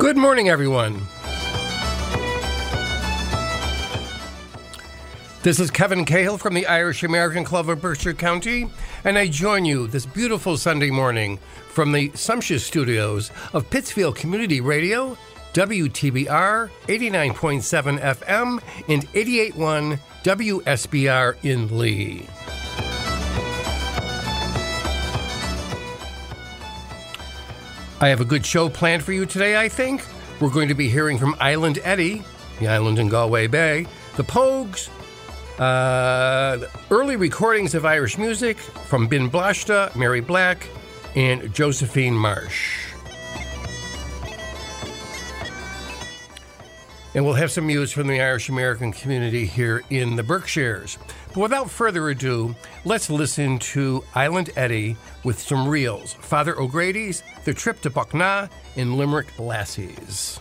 Good morning, everyone. This is Kevin Cahill from the Irish American Club of Berkshire County, and I join you this beautiful Sunday morning from the sumptuous studios of Pittsfield Community Radio, WTBR 89.7 FM and 88.1 WSBR in Lee. I have a good show planned for you today, I think. We're going to be hearing from Island Eddie, the island in Galway Bay, the Pogues, early recordings of Irish music from Bin Blashta, Mary Black, and Josephine Marsh. And we'll have some news from the Irish American community here in the Berkshires. But without further ado, let's listen to Island Eddie with some reels. Father O'Grady's The Trip to Buckna and Limerick Lassies.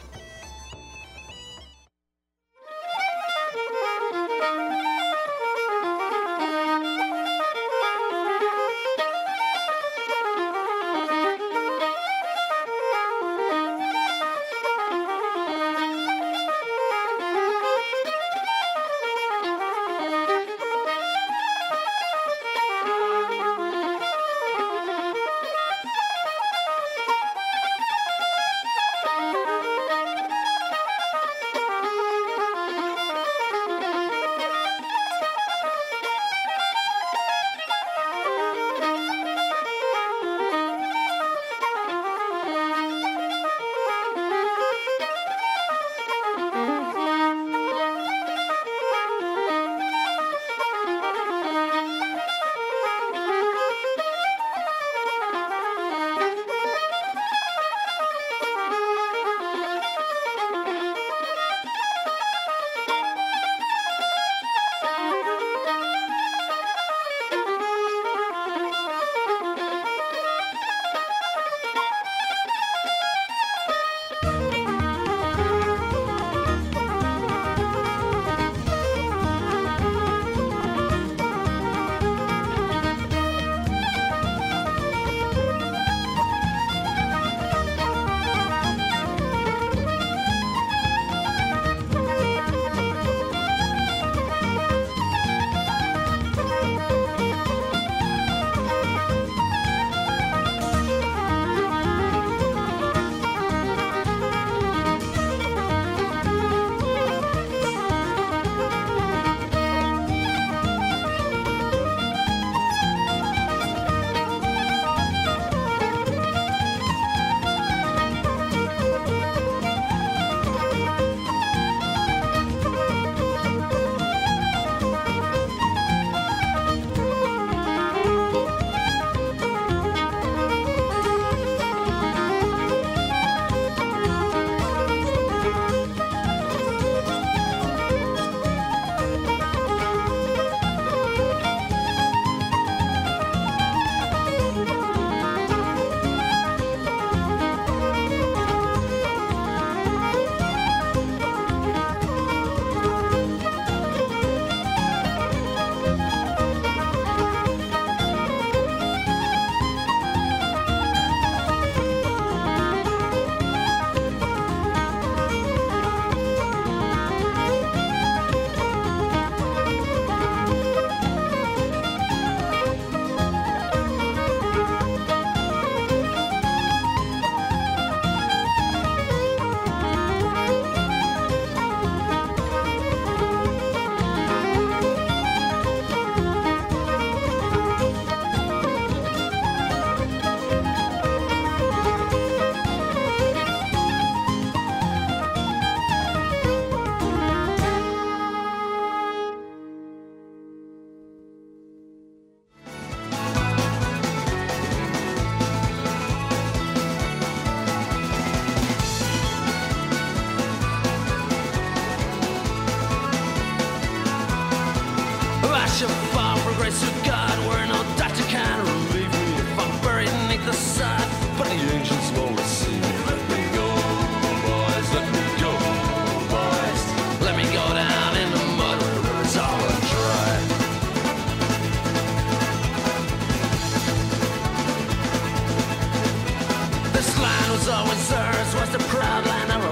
This land was always ours, was the proud land of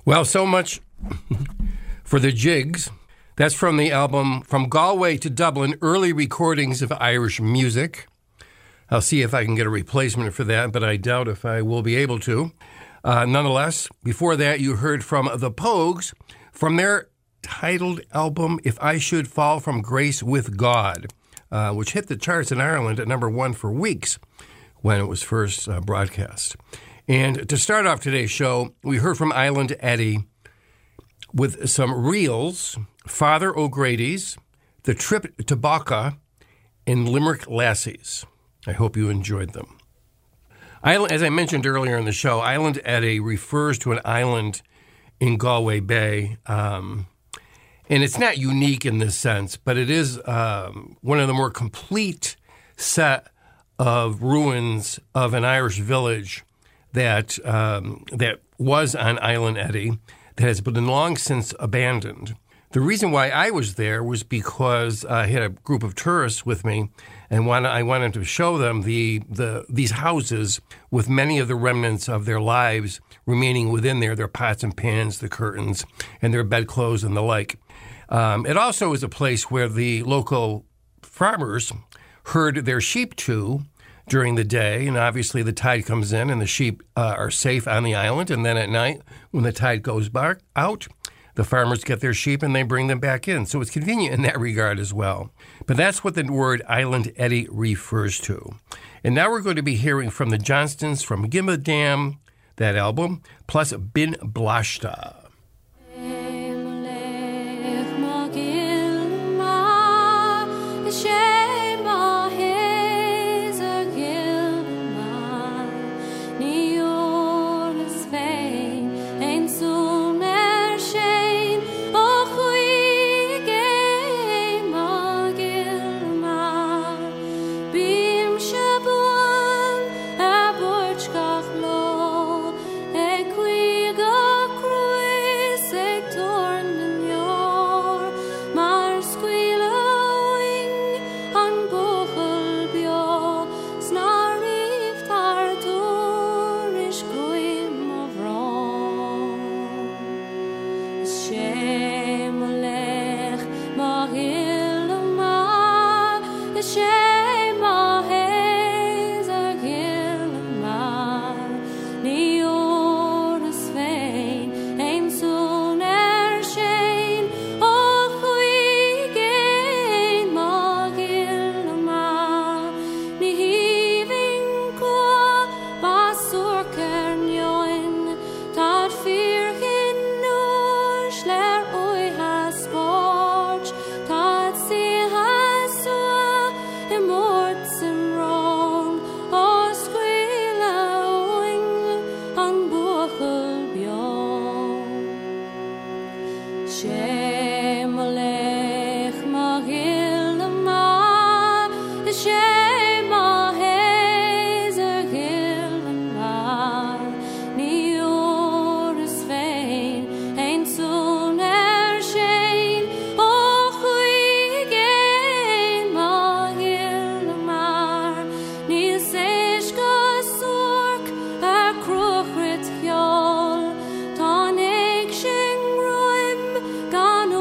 Well, so much for the Jigs. That's from the album From Galway to Dublin, Early Recordings of Irish Music. I'll see if I can get a replacement for that, but I doubt if I will be able to. Nonetheless, before that, you heard from the Pogues from their titled album, If I Should Fall from Grace with God, which hit the charts in Ireland at number 1 for weeks when it was first broadcast. And to start off today's show, we heard from Island Eddie with some reels, Father O'Grady's, The Trip to Baca, and Limerick Lassies. I hope you enjoyed them. As I mentioned earlier in the show, Island Eddie refers to an island in Galway Bay. And it's not unique in this sense, but it is one of the more complete set of ruins of an Irish village that was on Island Eddie that has been long since abandoned. The reason why I was there was because I had a group of tourists with me, and I wanted to show them these houses with many of the remnants of their lives remaining within there, their pots and pans, the curtains, and their bedclothes and the like. It also is a place where the local farmers herd their sheep to during the day, and obviously the tide comes in and the sheep are safe on the island, and then at night when the tide goes back out, the farmers get their sheep and they bring them back in. So it's convenient in that regard as well. But that's what the word Island Eddie refers to. And now we're going to be hearing from the Johnstons from Gimadam, that album, plus Bin Blashta. Gone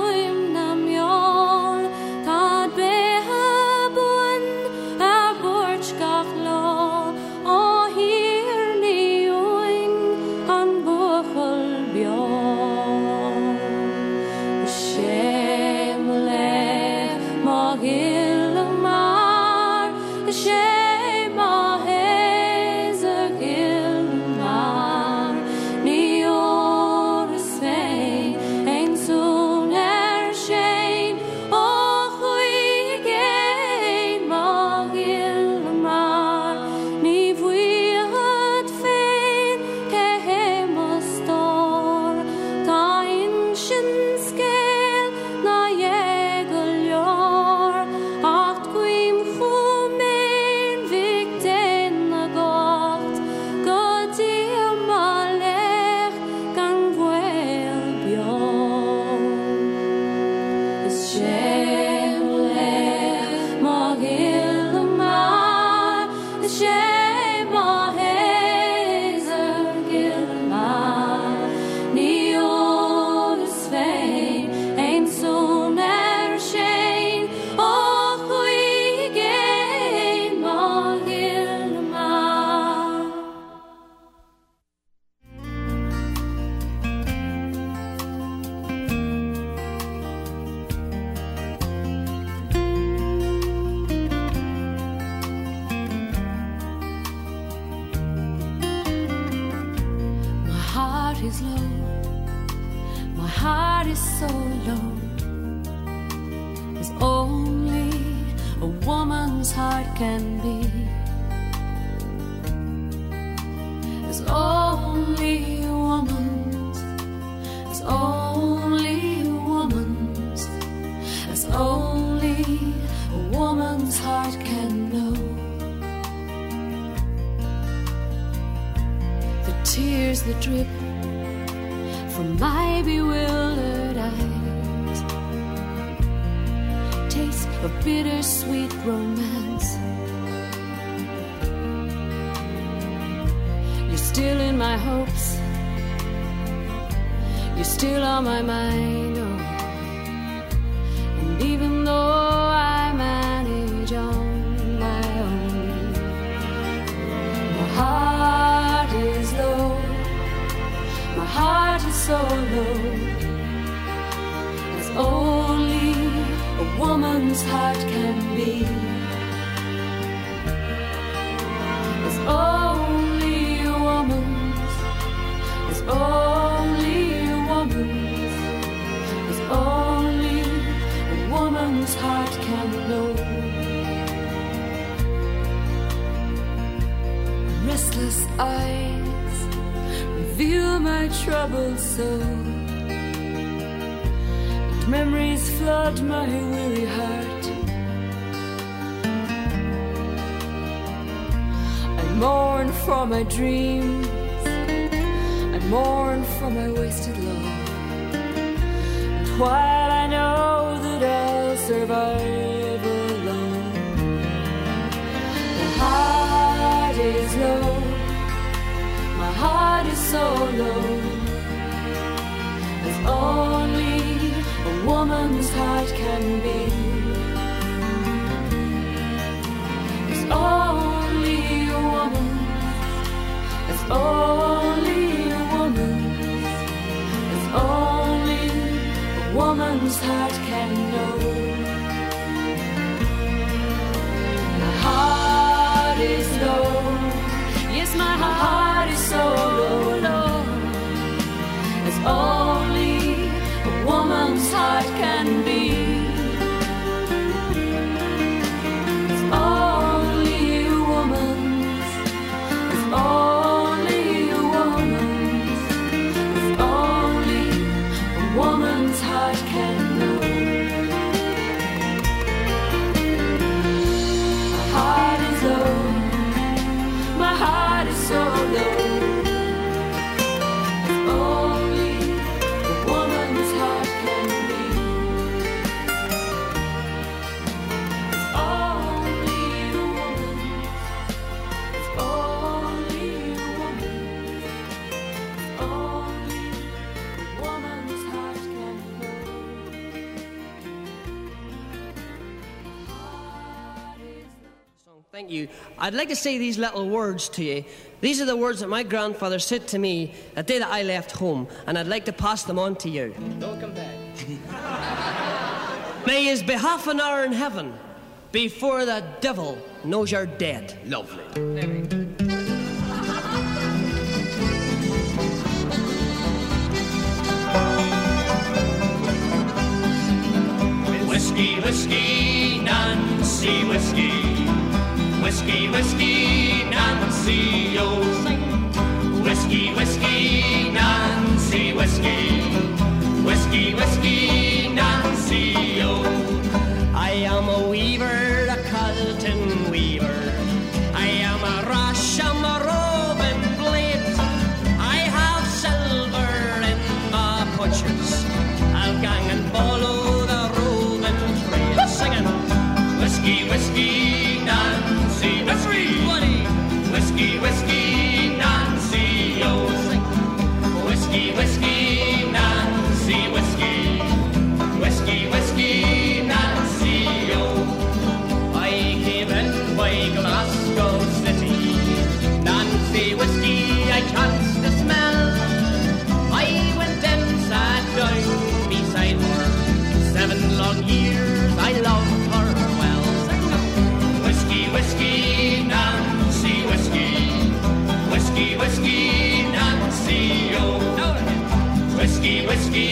heart is so low as only a woman's heart can be, as only a woman's, as only a woman's, as only a woman's heart can know. The tears that drip from my bewildered eyes, taste of bittersweet romance. You're still in my hopes, you're still on my mind, oh. And even though I manage on my own, my heart is low, my heart is so low, as only a woman's heart can be, as only a woman's, as only a woman's, as only a woman's heart can know. Restless eyes reveal my troubled soul, and memories flood my weary heart. I mourn for my dreams, I mourn for my wasted love, and while I know that I'll survive alone, my heart is low, my heart is so low, as only a woman's heart can be, as only a woman's, as only a woman's, as only a woman's heart can know. My heart is low, yes, my heart is so low, low, as only a woman's heart can be, as only a woman's, as only a woman's, as only a woman's heart can know. My heart is low, my heart is so low, as only a woman's heart can be, as only a woman's, as only a woman's, as only a woman's heart can know. Heart is song. Thank you. I'd like to say these little words to you. These are the words that my grandfather said to me the day that I left home, and I'd like to pass them on to you. Don't come back. May yous be half an hour in heaven before the devil knows you're dead. Lovely. There we go. Whiskey, whiskey, Nancy, whiskey. Whiskey, whiskey, Nancy, oh. Whiskey, whiskey, Nancy, whiskey. Whiskey, whiskey, Nancy, oh. I am a weaver, a Calton weaver. I am a rash, I'm a roving blade. I have silver in my punches. I'll gang and follow the roving trade. Singing, Whiskey, whiskey, Nancy, whiskey. Whiskey, whiskey, Nancy, oh. Whiskey, whiskey, Nancy, whiskey. Whiskey, whiskey, Nancy, oh. I came in by Glasgow City. Nancy, whiskey, I chanced to smell. I went in, sat down beside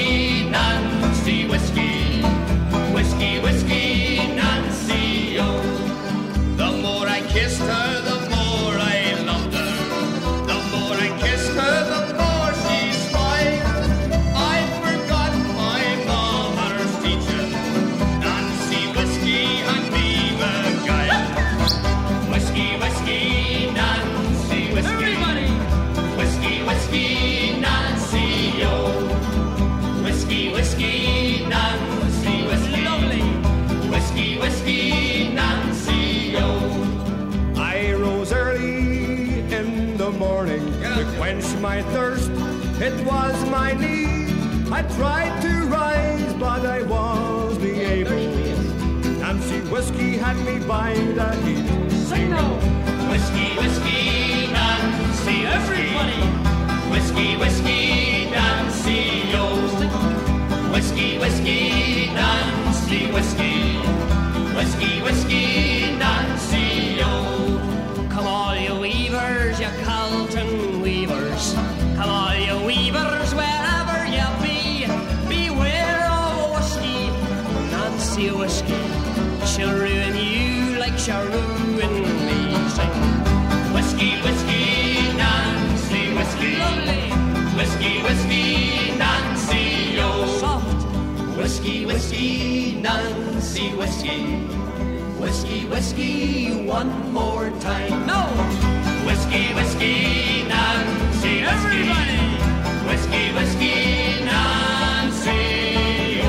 whiskey, Nancy, whiskey. Whiskey, whiskey, Nancy, oh. The more I kissed her, the more I loved her. The more I kissed her, the more she smiled. I forgot my mother's teaching. Nancy, whiskey, and me beguiled. Whiskey, whiskey, Nancy, whiskey. Everybody! Whiskey, whiskey, Nancy, oh. Whiskey, whiskey, Nancy, whiskey. Lovely! Whiskey, whiskey, Nancy, oh. I rose early in the morning to quench my thirst. It was my need. I tried to rise, but I was the able. Nancy Whiskey had me by the heat. Sing now! Whiskey, whiskey, Nancy, Everybody! Whiskey, whiskey, Nancy, oh. Whiskey, whiskey, Nancy, whiskey. Whiskey, whiskey, Nancy, oh. Come all you weavers, you Carlton weavers. Come all you weavers, wherever you be. Beware of whiskey, Nancy whiskey. She'll ruin you like she'll ruin me. Sing. Whiskey, whiskey, Nancy, whiskey. Lovely! Whiskey, whiskey, Nancy, oh. Soft! Whiskey, whiskey, Nancy, whiskey. Whiskey, whiskey, one more time. No! Whiskey, whiskey, Nancy, whiskey. Everybody! Whiskey, whiskey, Nancy, oh.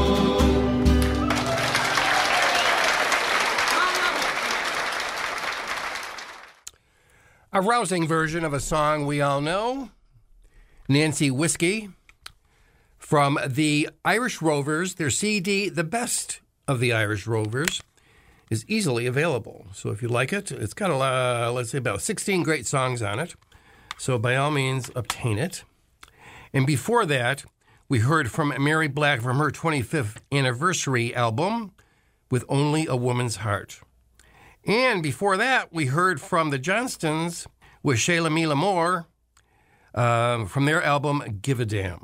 A rousing version of a song we all know, Nancy Whiskey, from the Irish Rovers. Their CD, The Best of the Irish Rovers, is easily available. So if you like it, it's got let's say about 16 great songs on it. So by all means, obtain it. And before that, we heard from Mary Black from her 25th anniversary album, With Only a Woman's Heart. And before that, we heard from the Johnstons with Shayla Mila Moore from their album, Give a Damn.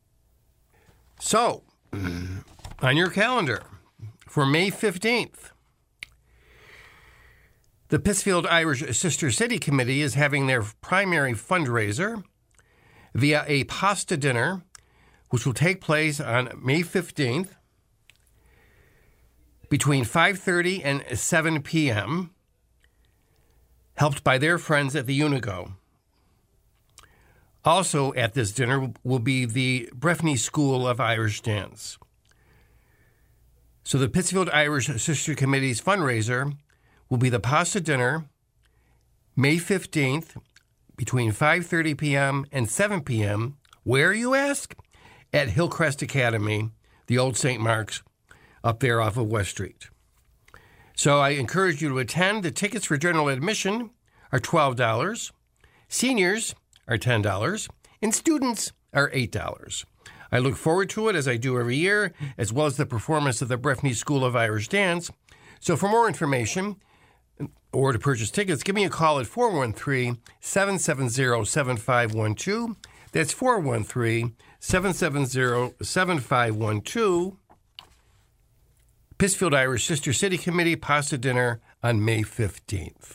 So, on your calendar, for May 15th, the Pittsfield Irish Sister City Committee is having their primary fundraiser via a pasta dinner, which will take place on May 15th between 5:30 and 7 p.m., helped by their friends at the Unigo. Also at this dinner will be the Breffni School of Irish Dance. So the Pittsfield Irish Sister Committee's fundraiser will be the pasta dinner, May 15th, between 5:30 p.m. and 7 p.m. Where, you ask? At Hillcrest Academy, the old St. Mark's, up there off of West Street. So I encourage you to attend. The tickets for general admission are $12. Seniors are $10, and students are $8. I look forward to it, as I do every year, as well as the performance of the Breffni School of Irish Dance. So for more information or to purchase tickets, give me a call at 413-770-7512. That's 413-770-7512. Pittsfield Irish Sister City Committee pasta dinner on May 15th.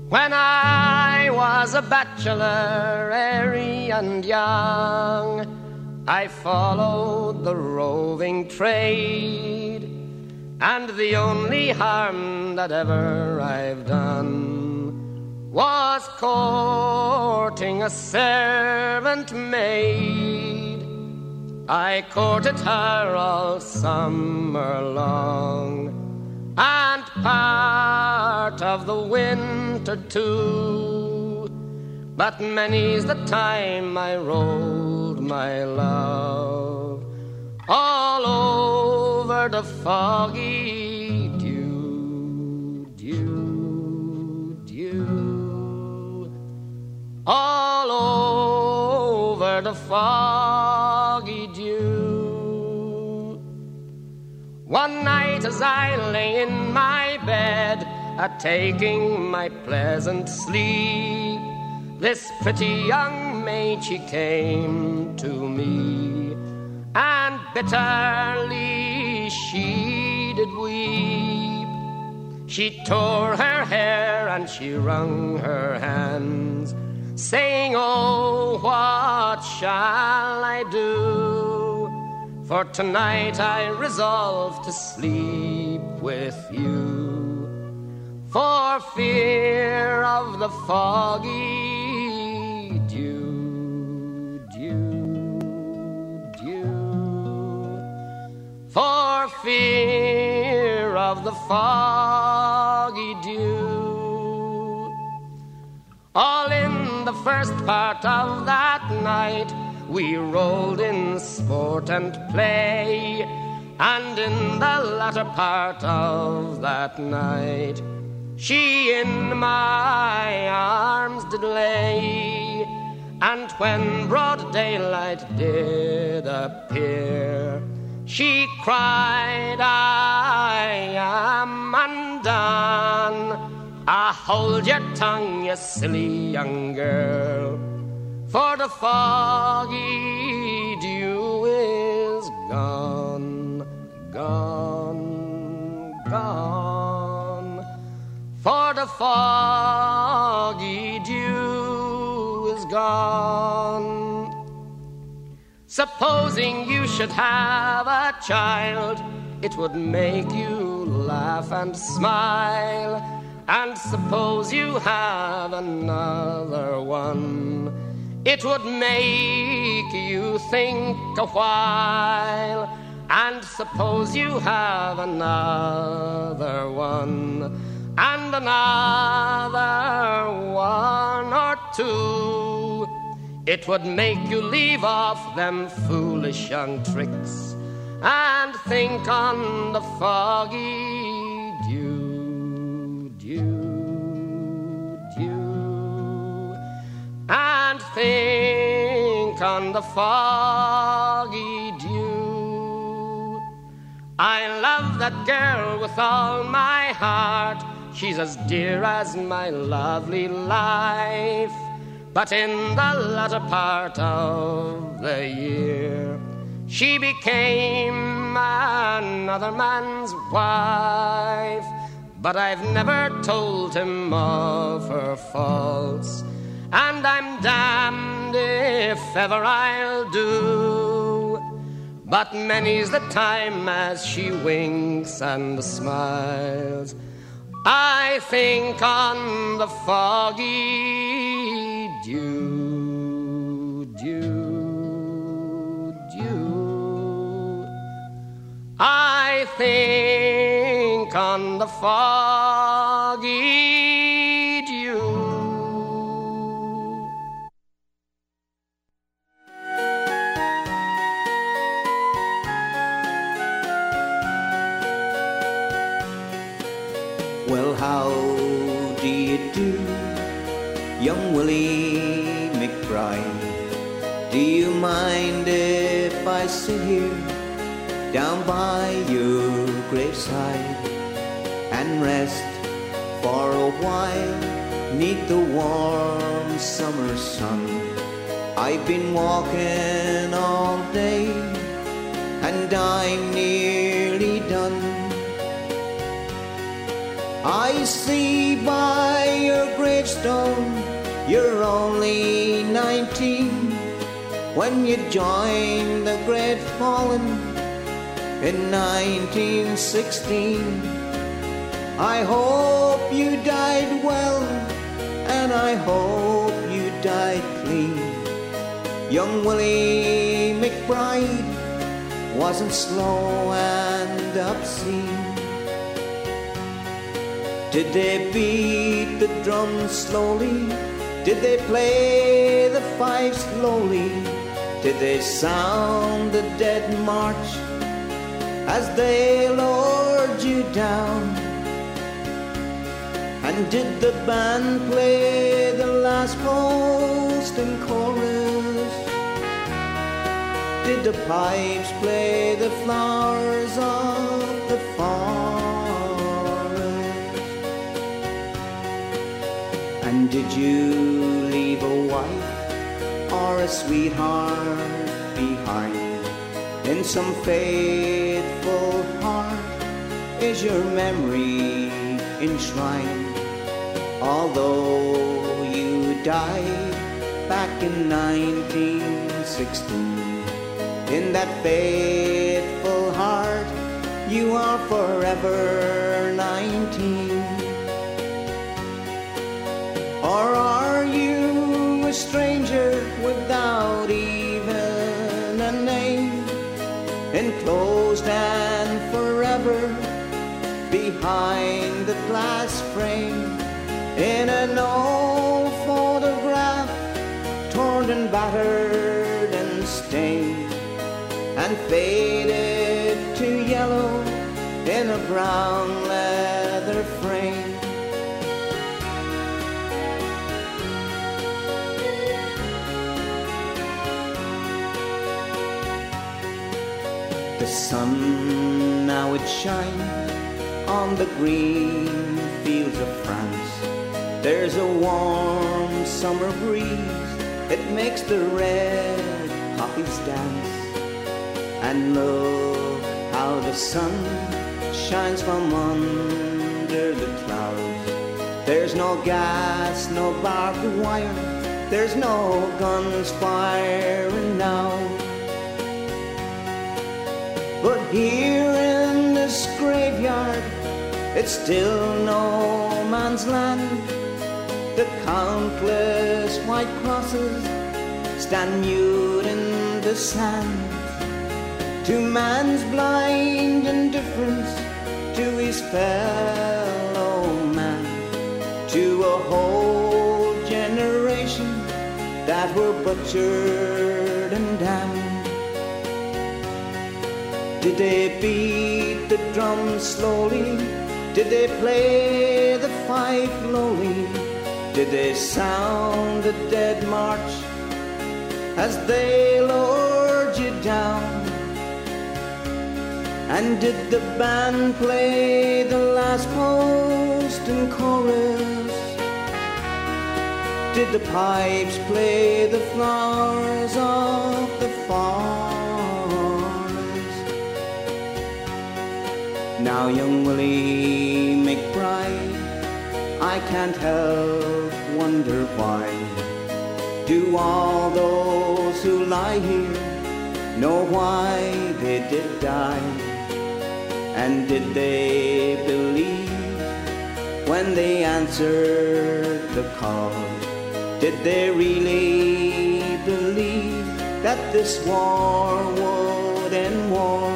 When I was a bachelor, airy and young, I followed the roving trade, and the only harm that ever I've done was courting a servant maid. I courted her all summer long, and part of the winter too. But many's the time I rolled my love all over the foggy dew, dew, dew, all over the foggy dew. One night as I lay in my bed, a-taking my pleasant sleep, this pretty young maid, she came to me, and bitterly she did weep. She tore her hair and she wrung her hands, saying, "Oh, what shall I do? For tonight I resolve to sleep with you, for fear of the foggy dew, dew, dew, for fear of the foggy dew." All in the first part of that night we rolled in sport and play, and in the latter part of that night she in my arms did lay. And when broad daylight did appear, she cried, "I am undone." Ah, hold your tongue, you silly young girl, for the foggy dew is gone, gone, gone. For the foggy dew is gone. Supposing you should have a child, it would make you laugh and smile. And suppose you have another one, it would make you think a while. And suppose you have another one, and another one or two, it would make you leave off them foolish young tricks and think on the foggy dew, dew, dew, and think on the foggy dew. I love that girl with all my heart, she's as dear as my lovely life. But in the latter part of the year, she became another man's wife. But I've never told him of her faults, and I'm damned if ever I'll do. But many's the time as she winks and smiles, I think on the foggy dew, dew, dew. I think on the foggy dew. Well, how do you do, young Willie McBride? Do you mind if I sit here down by your graveside and rest for a while 'neath the warm summer sun? I've been walking all day and I'm nearly done. I see by your graveside Stone, you're only 19 when you joined the Great Fallen in 1916. I hope you died well, and I hope you died clean. Young Willie McBride wasn't slow and obscene. Did they beat the drums slowly? Did they play the fife slowly? Did they sound the dead march as they lowered you down? And did the band play the last post and chorus? Did the pipes play the flowers of the forest? And did you leave a wife or a sweetheart behind? In some faithful heart is your memory enshrined. Although you died back in 1916, in that faithful heart you are forever 19. Or are you a stranger without even a name, enclosed and forever behind the glass frame, in an old photograph, torn and battered and stained, and faded to yellow in a brown leather frame? The sun now it shines on the green fields of France. There's a warm summer breeze, it makes the red poppies dance. And look how the sun shines from under the clouds. There's no gas, no barbed wire, there's no guns firing now. But here in this graveyard, it's still no man's land. The countless white crosses stand mute in the sand, to man's blind indifference to his fellow man, to a whole generation that were butchered and damned. Did they beat the drums slowly? Did they play the fife lowly? Did they sound the dead march as they lowered you down? And did the band play the last post and chorus? Did the pipes play the flowers of the forest? Now young Willie McBride, I can't help wonder why. Do all those who lie here know why they did die? And did they believe when they answered the call? Did they really believe that this war would end wars?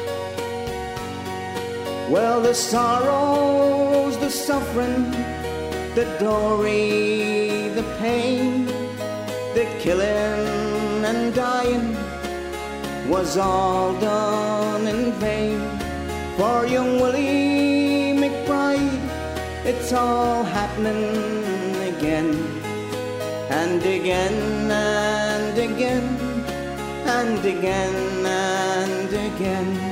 Well, the sorrows, the suffering, the glory, the pain, the killing and dying was all done in vain. For young Willie McBride, it's all happening again, and again, and again, and again, and again.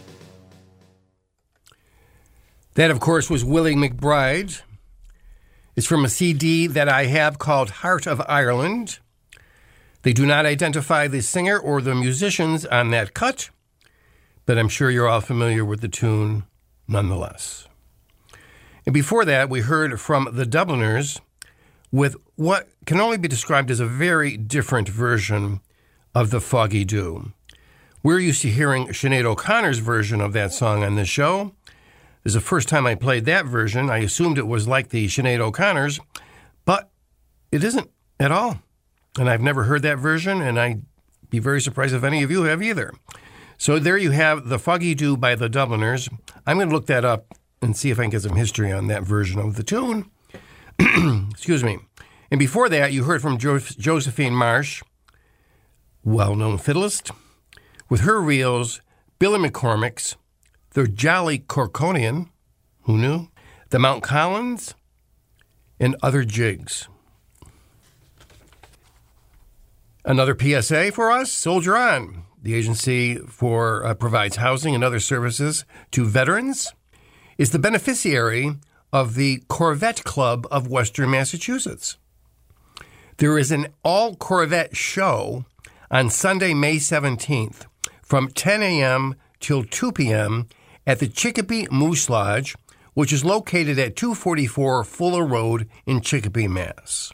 That, of course, was Willie McBride. It's from a CD that I have called Heart of Ireland. They do not identify the singer or the musicians on that cut, but I'm sure you're all familiar with the tune nonetheless. And before that, we heard from the Dubliners with what can only be described as a very different version of the Foggy Dew. We're used to hearing Sinead O'Connor's version of that song on this show. This is the first time I played that version. I assumed it was like the Sinead O'Connor's, but it isn't at all. And I've never heard that version, and I'd be very surprised if any of you have either. So there you have the Foggy Dew by the Dubliners. I'm going to look that up and see if I can get some history on that version of the tune. Excuse me. And before that, you heard from Josephine Marsh, well-known fiddlist, with her reels, Billy McCormick's, the Jolly Corkonian, who knew, the Mount Collins, and other jigs. Another PSA for us, Soldier On. The agency provides housing and other services to veterans, is the beneficiary of the Corvette Club of Western Massachusetts. There is an all-Corvette show on Sunday, May 17th from 10 a.m. till 2 p.m. at the Chicopee Moose Lodge, which is located at 244 Fuller Road in Chicopee, Mass.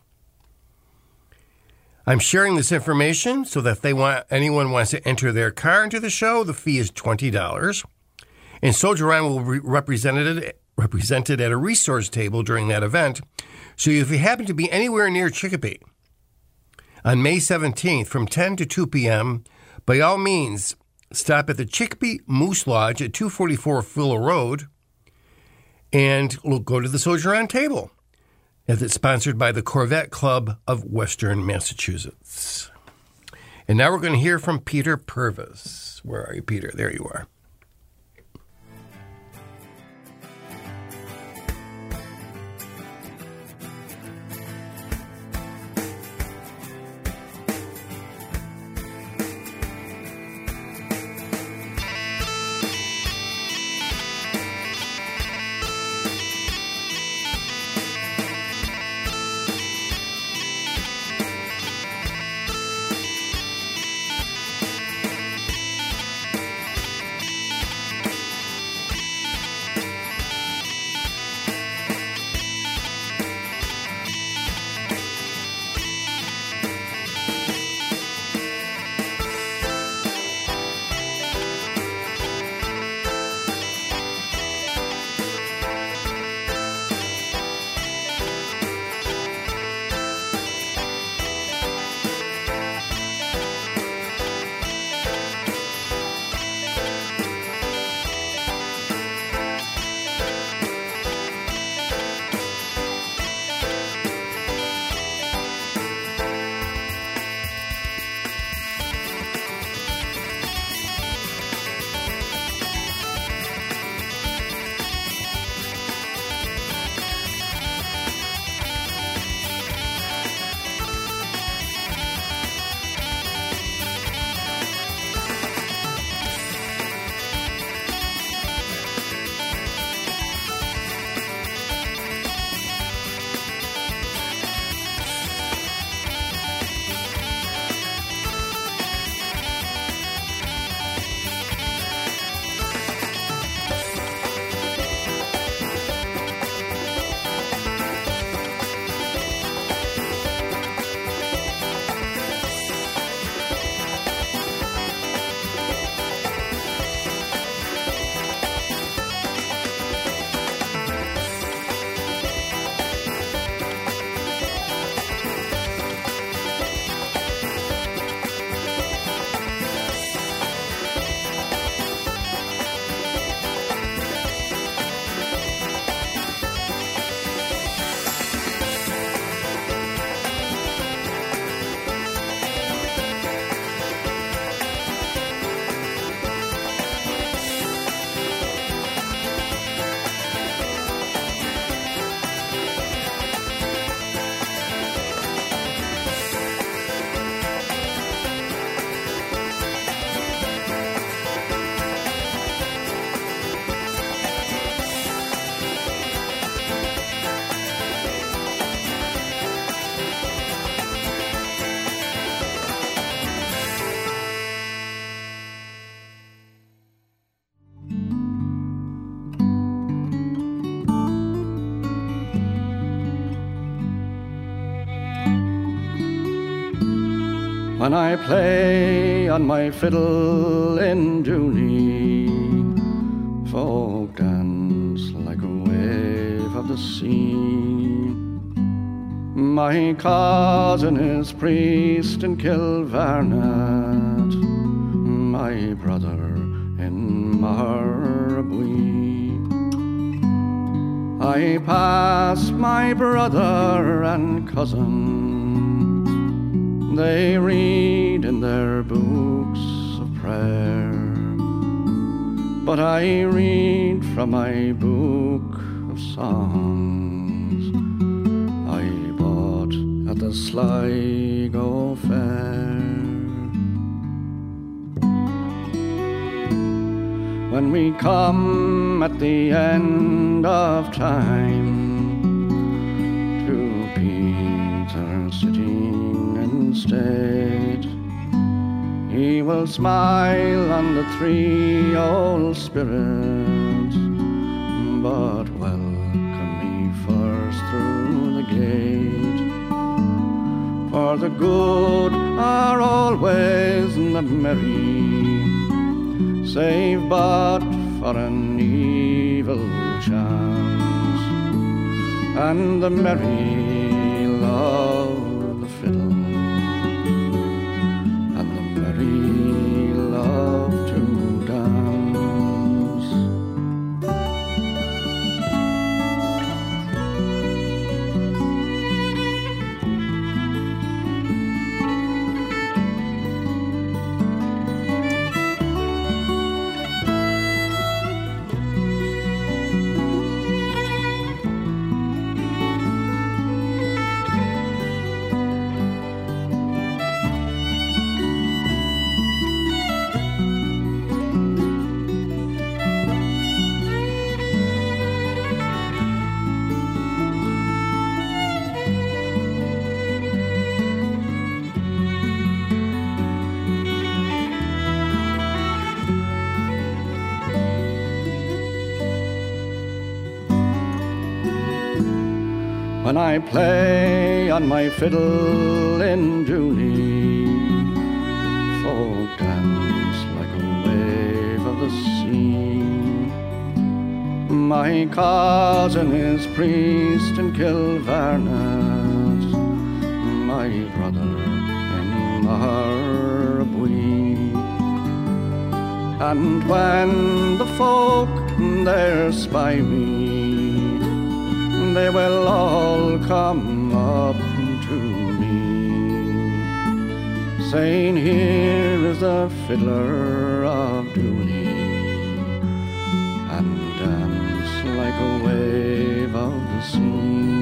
I'm sharing this information so that if anyone wants to enter their car into the show, the fee is $20. And Soldier On will be represented at a resource table during that event. So if you happen to be anywhere near Chicopee on May 17th from 10 to 2 p.m., by all means, stop at the Chicopee Moose Lodge at 244 Fuller Road and we'll go to the Soldier On table. As it's sponsored by the Corvette Club of Western Massachusetts. And now we're going to hear from Peter Purvis. Where are you, Peter? There you are. When I play on my fiddle in Dooney, folk dance like a wave of the sea. My cousin is priest in Kilvarnet, my brother in Marabwee. I pass my brother and cousin, they read in their books of prayer, but I read from my book of songs I bought at the Sligo Fair. When we come at the end of time to Peter sitting in state, he will smile on the three old spirits, but welcome me first through the gate. For the good are always the merry, save but for an evil chance, and the merry love the fiddle, and the merry love to dance. When I play on my fiddle in Dooney, folk dance like a wave of the sea. My cousin is priest in Kilvarnet, my brother in Marabwee. And when the folk there spy me, they will all come up to me, saying, here is the fiddler of Dooney, and dance like a wave of the sea.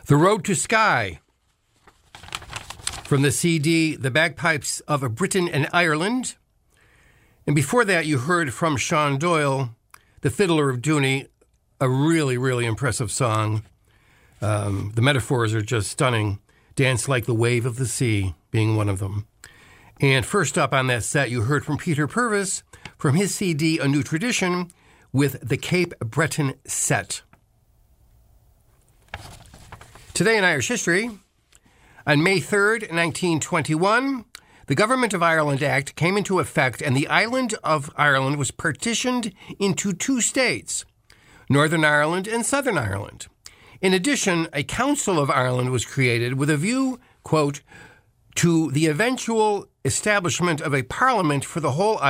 The Road to Skye, from the CD The Bagpipes of Britain and Ireland. And before that, you heard from Sean Doyle, The Fiddler of Dooney, a really, really impressive song. The metaphors are just stunning. Dance Like the Wave of the Sea being one of them. And first up on that set, you heard from Peter Purvis from his CD A New Tradition with the Cape Breton Set. Today in Irish history, on May 3rd, 1921, the Government of Ireland Act came into effect and the island of Ireland was partitioned into two states, Northern Ireland and Southern Ireland. In addition, a Council of Ireland was created with a view, quote, to the eventual establishment of a parliament for the whole of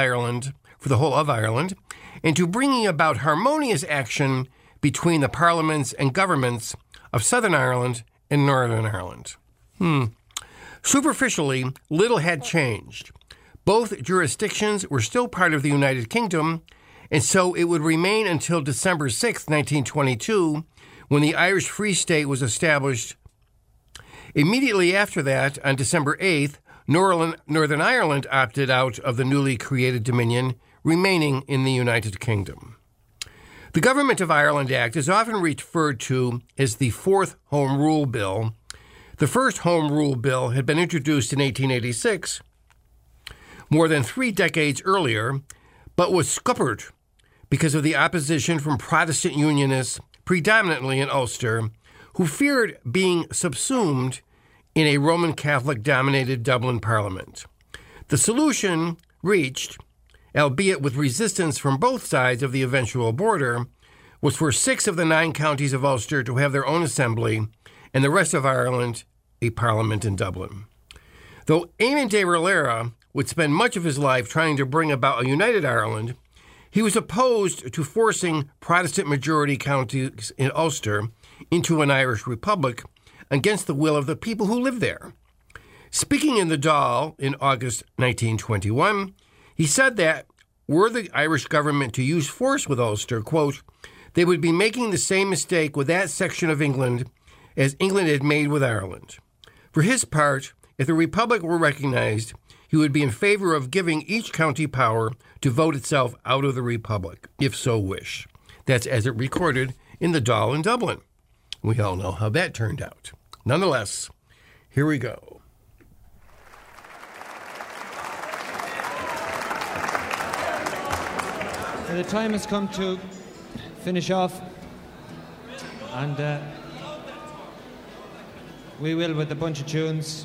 Ireland, and to bringing about harmonious action between the parliaments and governments of Southern Ireland and Northern Ireland. Superficially, little had changed. Both jurisdictions were still part of the United Kingdom, and so it would remain until December 6, 1922, when the Irish Free State was established. Immediately after that, on December 8th, Northern Ireland opted out of the newly created Dominion, remaining in the United Kingdom. The Government of Ireland Act is often referred to as the Fourth Home Rule Bill. The first Home Rule Bill had been introduced in 1886, more than 3 decades earlier, but was scuppered because of the opposition from Protestant Unionists, predominantly in Ulster, who feared being subsumed in a Roman Catholic-dominated Dublin Parliament. The solution reached, albeit with resistance from both sides of the eventual border, was for 6 of the 9 counties of Ulster to have their own assembly and the rest of Ireland a parliament in Dublin. Though Eamon de Valera would spend much of his life trying to bring about a united Ireland, he was opposed to forcing Protestant-majority counties in Ulster into an Irish republic against the will of the people who lived there. Speaking in the Dáil in August 1921, he said that were the Irish government to use force with Ulster, quote, they would be making the same mistake with that section of England as England had made with Ireland. For his part, if the republic were recognized, he would be in favor of giving each county power to vote itself out of the republic, if so wish. That's as it recorded in the Dáil in Dublin. We all know how that turned out. Nonetheless, here we go. The time has come to finish off, and we will with a bunch of tunes.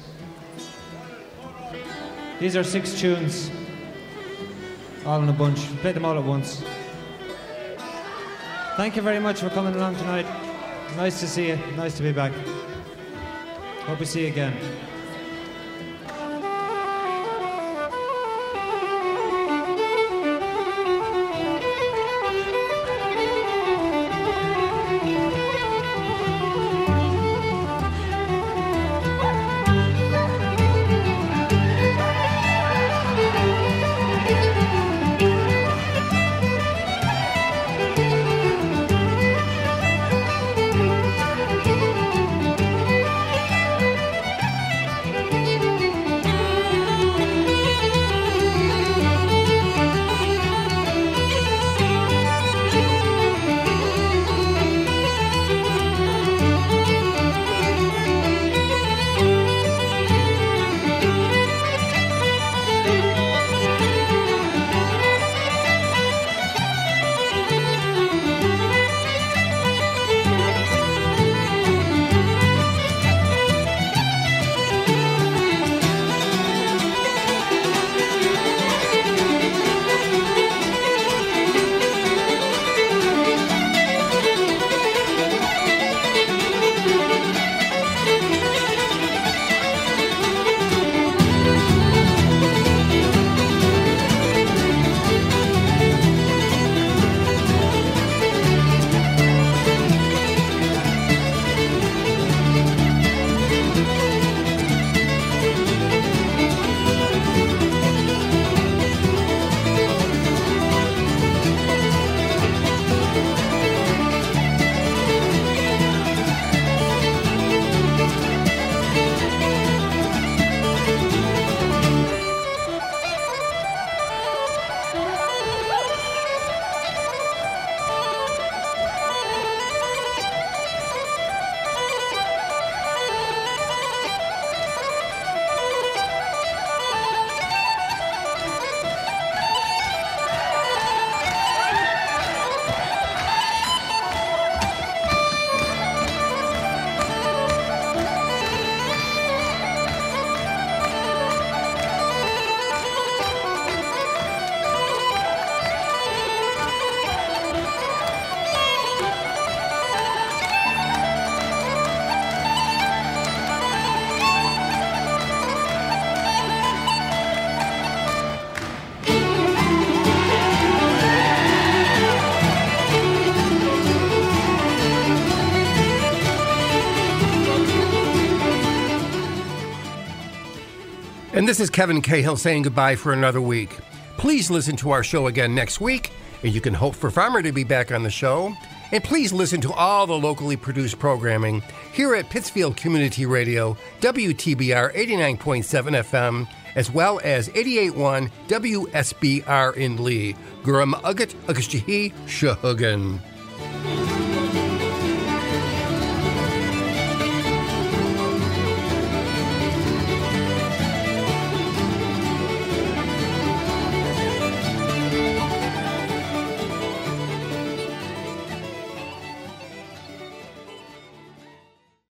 These are 6 tunes, all in a bunch. We'll play them all at once. Thank you very much for coming along tonight. Nice to see you. Nice to be back. Hope we see you again. And this is Kevin Cahill saying goodbye for another week. Please listen to our show again next week, and you can hope for Farmer to be back on the show. And please listen to all the locally produced programming here at Pittsfield Community Radio, WTBR 89.7 FM, as well as 88.1 WSBR in Lee. Gurum Ugat Ugashihi Shahugan.